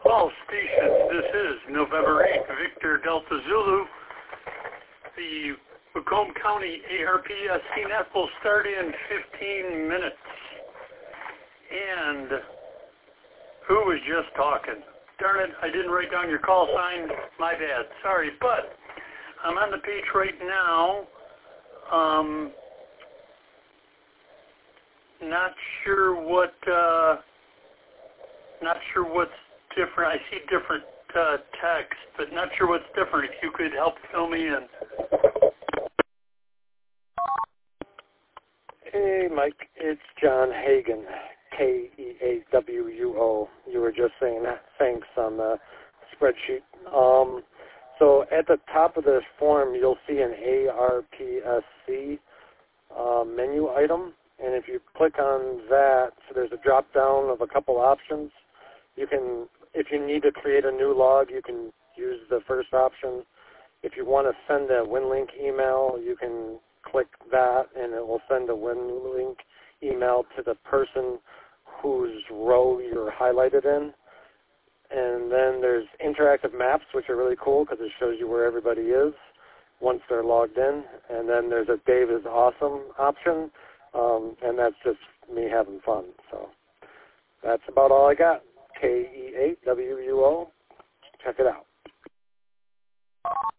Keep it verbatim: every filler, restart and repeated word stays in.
All stations, this is November eighth, Victor Delta Zulu. The Macomb County A R P S C net will start in fifteen minutes. And who was just talking? Darn it, I didn't write down your call sign. My bad. Sorry, but I'm on the page right now. Um, not sure what, uh, not sure what's different. I see different uh, text, but not sure what's different. If you could help fill me in. Hey, Mike, it's John Hagan, K E A W U O. You were just saying thanks on the spreadsheet. Um, so at the top of this form, you'll see an A R P S C uh, menu item, and if you click on that, so there's a drop-down of a couple options. You can, if you need to create a new log, you can use the first option. If you want to send a WinLink email, you can click that, and it will send a WinLink email to the person whose row you're highlighted in. And then there's interactive maps, which are really cool because it shows you where everybody is once they're logged in. And then there's a Dave is awesome option, um, and that's just me having fun. So that's about all I got. K E A W U O. Check it out.